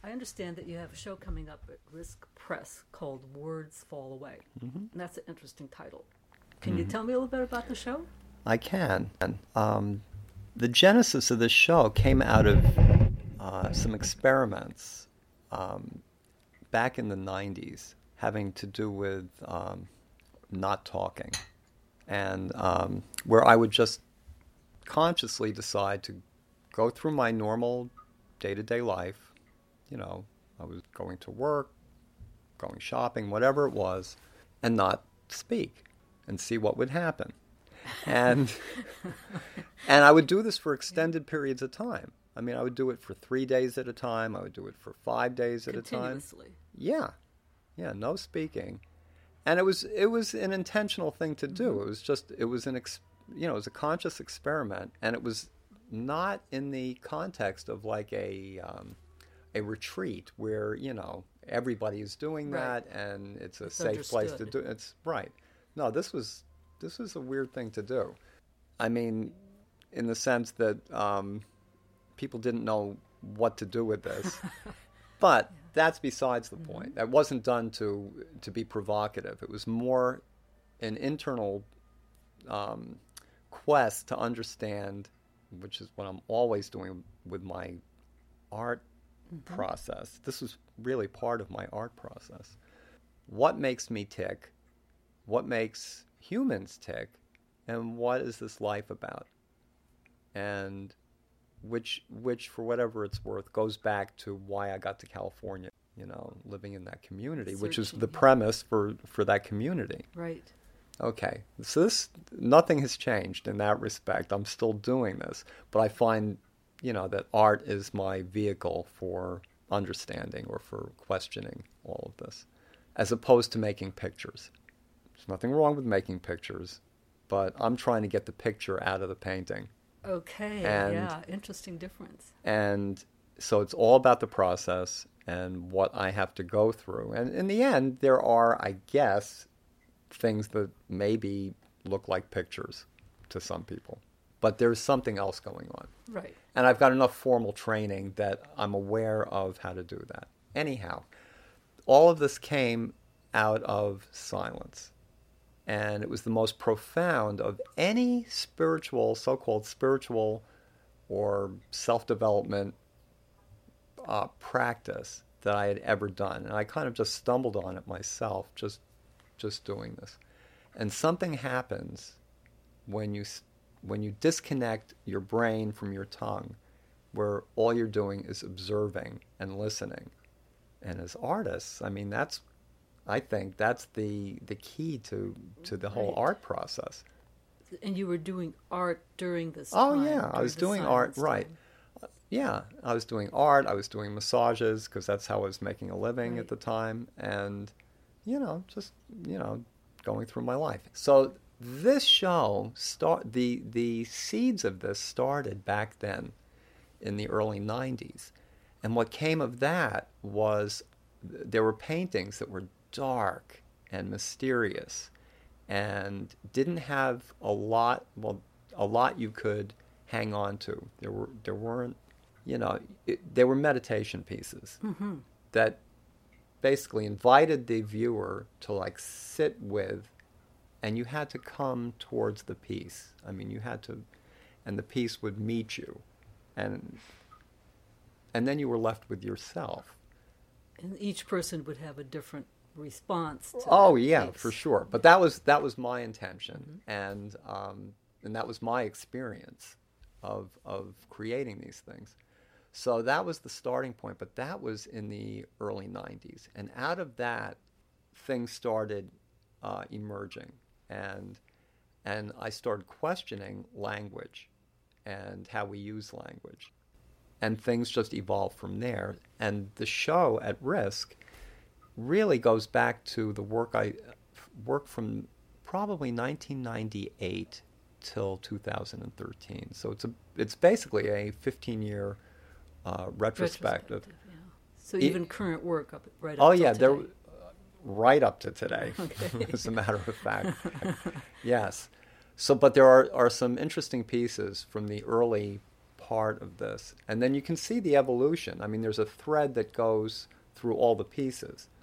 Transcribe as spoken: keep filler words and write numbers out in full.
I understand that you have a show coming up at Risk Press called Words Fall Away. Mm-hmm. And that's an interesting title. Can mm-hmm. you tell me a little bit about the show? I can. Um, the genesis of this show came out of uh, some experiments um, back in the nineties having to do with um, not talking. And um, where I would just consciously decide to go through my normal day-to-day life. You know, I was going to work, going shopping, whatever it was, and not speak and see what would happen. And and I would do this for extended periods of time. I mean, I would do it for three days at a time. I would do it for five days at a time. Continuously. Yeah. Yeah, no speaking. And it was it was an intentional thing to do. Mm-hmm. It was just, it was an, ex, you know, it was a conscious experiment. And it was not in the context of like a um, a retreat where, you know, everybody is doing that right. and it's a it's safe understood. place to do it. It's right. No, this was this was a weird thing to do. I mean, in the sense that um, people didn't know what to do with this. But yeah. that's besides the mm-hmm. point. That wasn't done to to be provocative. It was more an internal um, quest to understand, which is what I'm always doing with my art mm-hmm. process. This was really part of my art process. What makes me tick? What makes humans tick? And what is this life about? And which, which for whatever it's worth, goes back to why I got to California, you know, living in that community, Searching, which is the yeah. premise for, for that community. Right. Okay. So this, nothing has changed in that respect. I'm still doing this. But I find, you know, that art is my vehicle for understanding or for questioning all of this, as opposed to making pictures. There's nothing wrong with making pictures, but I'm trying to get the picture out of the painting. Okay, and, yeah, interesting difference. And so it's all about the process and what I have to go through. And in the end, there are, I guess, things that maybe look like pictures to some people. But there's something else going on. Right. And I've got enough formal training that I'm aware of how to do that. Anyhow, all of this came out of silence. And it was the most profound of any spiritual, so-called spiritual or self-development uh, practice that I had ever done. And I kind of just stumbled on it myself, just just doing this. And something happens when you when you disconnect your brain from your tongue, where all you're doing is observing and listening. And as artists, I mean, that's I think that's the the key to, to the whole right. art process. And you were doing art during this oh, time? Oh, yeah. I was doing art, time. right. Uh, yeah, I was doing art. I was doing massages because that's how I was making a living right. at the time. And, you know, just, you know, going through my life. So this show, start the the seeds of this started back then in the early nineties. And what came of that was there were paintings that were dark and mysterious and didn't have a lot well a lot you could hang on to. There were there weren't you know it, they were meditation pieces mm-hmm. that basically invited the viewer to like sit with, and you had to come towards the piece. I mean, you had to, and the piece would meet you, and and then you were left with yourself. And each person would have a different response to oh yeah piece. For sure, but that was that was my intention, mm-hmm. and um and that was my experience of of creating these things. So that was the starting point, but that was in the early nineties, and out of that things started uh emerging, and and I started questioning language and how we use language, and things just evolved from there. And the show At Risk really goes back to the work I worked from probably nineteen ninety-eight till two thousand thirteen. So it's a it's basically a fifteen-year uh, retrospective. retrospective yeah. So even it, current work up right up oh to yeah, today. there uh, right up to today. Okay. As a matter of fact, yes. So, but there are are some interesting pieces from the early part of this. And then you can see the evolution. I mean, there's a thread that goes through all the pieces.